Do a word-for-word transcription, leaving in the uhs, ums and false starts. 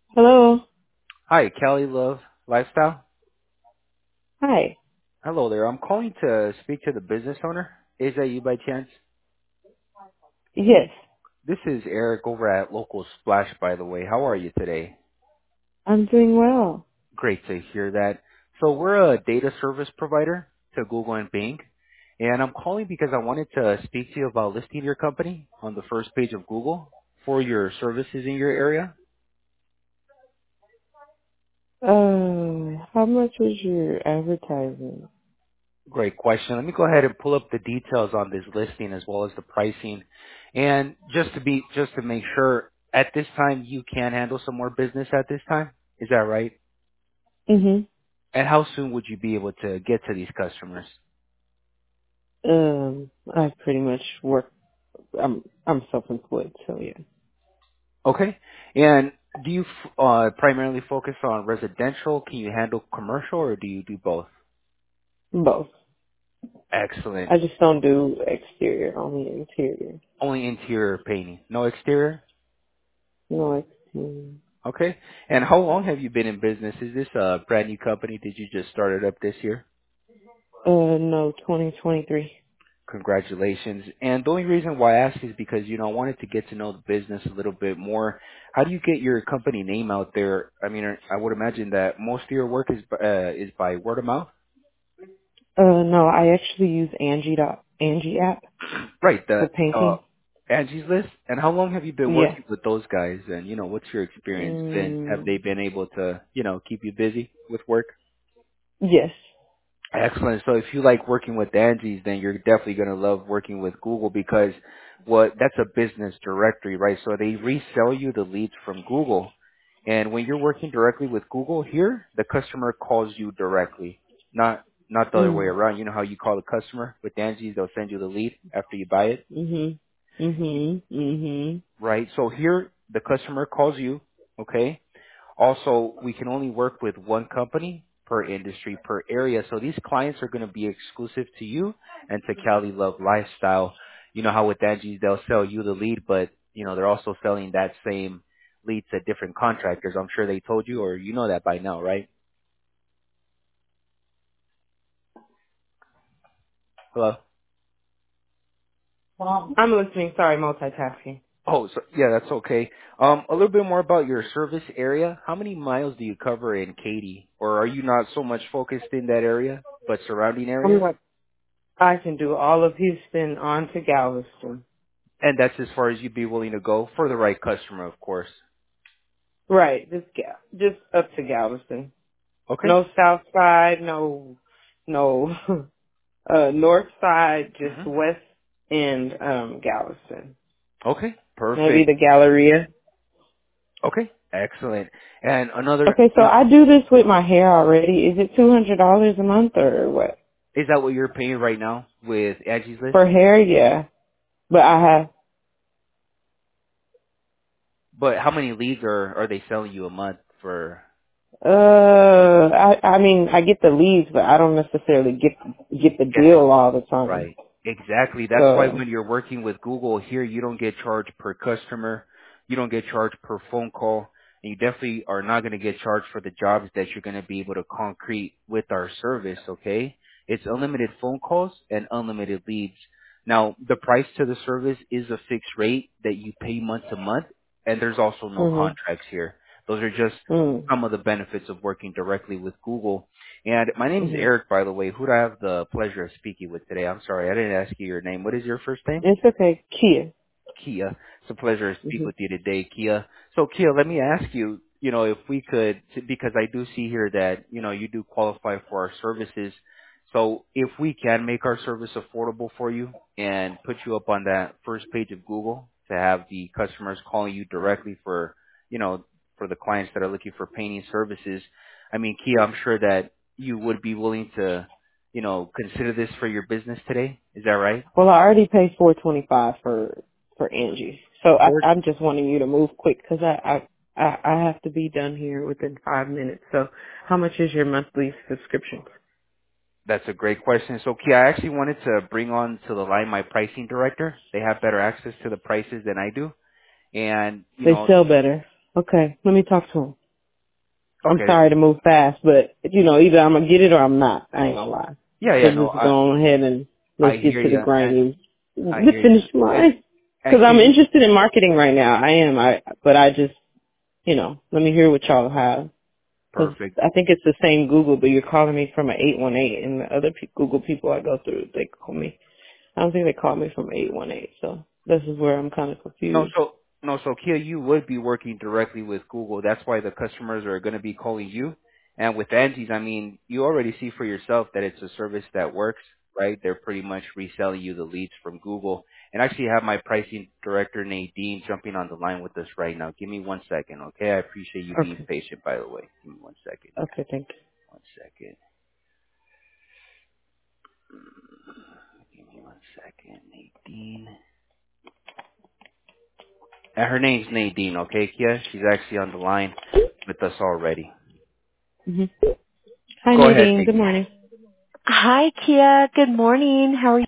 Hello. Hi, Kelly Love Lifestyle. Hi. Hello there. I'm calling to speak to the business owner. Is that you by chance? Yes, This is Eric over at Local Splash, by the way. How are you today? I'm doing well. Great to hear that. So we're a data service provider to Google and Bing, and I'm calling because I wanted to speak to you about listing your company on the first page of Google for your services in your area. Uh, how much was your advertising? Great question. Let me go ahead and pull up the details on this listing as well as the pricing. And just to be, just to make sure, at this time you can handle some more business at this time. Is that right? Mm-hmm. And how soon would you be able to get to these customers? Um, I pretty much work. I'm I'm self-employed, so yeah, Okay. And do you f- uh, primarily focus on residential? Can you handle commercial, or do you do both? both. Excellent. I just don't do exterior, only interior. Only interior painting, no exterior? No exterior. Okay. And how long have you been in business? Is this a brand new company? Did you just start it up this year? Uh, no, twenty twenty-three. Congratulations. And the only reason why I ask is because, you know, I wanted to get to know the business a little bit more. How do you get your company name out there? I mean, I would imagine that most of your work is uh, is by word of mouth. Uh, no, I actually use Angie dot Angie app Right, for the uh, painting. Angie's List. And how long have you been Yeah. working with those guys? And, you know, what's your experience been? Have Mm, they been able to, you know, keep you busy with work? yes. Excellent. So if you like working with Angie's, then you're definitely going to love working with Google because what that's a business directory, right? So they resell you the leads from Google. And when you're working directly with Google here, the customer calls you directly, not not the other way Mm. around. You know how you call the customer with Angie's, they'll send you the lead after you buy it, Mhm. Mhm. Mhm. right? So here the customer calls you, okay? Also, we can only work with one company per industry, per area. So these clients are going to be exclusive to you and to Cali Love Lifestyle. You know how with Angie's, they'll sell you the lead, but, you know, they're also selling that same lead to different contractors. I'm sure they told you, or you know that by now, right? Hello? I'm listening. Sorry, multitasking. Oh, so, yeah, that's okay. Um, a little bit more about your service area. How many miles do you cover in Katy? Or are you not so much focused in that area, but surrounding I'm areas? like, I can do all of Houston on to Galveston. And that's as far as you'd be willing to go for the right customer, of course. Right, just Gal, just up to Galveston. Okay. No south side, no, no, uh, north side, just hmm west and um Galveston. Okay. Maybe Perfect. the Galleria. Okay. Excellent. And another, Okay, so you know, I do this with my hair already. Is it two hundred dollars a month or what? is that what you're paying right now with Angie's List? For hair, yeah. But I have But how many leads are are they selling you a month for? Uh, I I mean I get the leads, but I don't necessarily get get the Yes. deal all the time. Right. Exactly. That's why So, when you're working with Google here, you don't get charged per customer. You don't get charged per phone call. And you definitely are not going to get charged for the jobs that you're going to be able to concrete with our service, okay? It's unlimited phone calls and unlimited leads. Now, the price to the service is a fixed rate that you pay month to month, and there's also no mhm, contracts here. Those are just mm, some of the benefits of working directly with Google. And my name is mhm. Eric, by the way. Who do I have the pleasure of speaking with today? I'm sorry, I didn't ask you your name. What is your first name? It's okay, Kia. Kia. It's a pleasure to speak Mhm, with you today, Kia. So, Kia, let me ask you, you know, if we could, because I do see here that, you know, you do qualify for our services. So if we can make our service affordable for you and put you up on that first page of Google to have the customers calling you directly for, you know, for the clients that are looking for painting services, I mean, Kia, I'm sure that you would be willing to, you know, consider this for your business today. Is that right? Well, I already paid four twenty five for for Angie, so I, I'm just wanting you to move quick because I, I I I have to be done here within five minutes. So, how much is your monthly subscription? That's a great question. So, Kia, I actually wanted to bring on to the line my pricing director. They have better access to the prices than I do. And, you They know, sell better. Okay, let me talk to him. I'm Okay. sorry to move fast, but you know, either I'm gonna get it or I'm not. I ain't gonna lie. Yeah, So yeah, no, just I go ahead and let's I get hear to the you, and grind. I The hear you. finish And line. and Because I'm can you interested in marketing right now. I am. I but I just you know, let me hear what y'all have. Because perfect? I think it's the same Google, but you're calling me from an eight one eight, and the other pe- Google people I go through, they call me. I don't think they call me from eight one eight. So this is where I'm kind of No, confused. so no, so Kia, you would be working directly with Google. That's why the customers are going to be calling you. And with Angie's, I mean, you already see for yourself that it's a service that works, right? They're pretty much reselling you the leads from Google. And I actually have my pricing director, Nadine, jumping on the line with us right now. Give me one second, okay? I appreciate you being Okay. patient, by the way. Give me one second here. Okay. Thank One second. Give me one second, Nadine. And her name's Nadine, okay, Kia? She's actually on the line with us already. you. hmm Hi, Go ahead, Nadine. Good Nadine. morning. Hi, Kia. Good morning. How are you?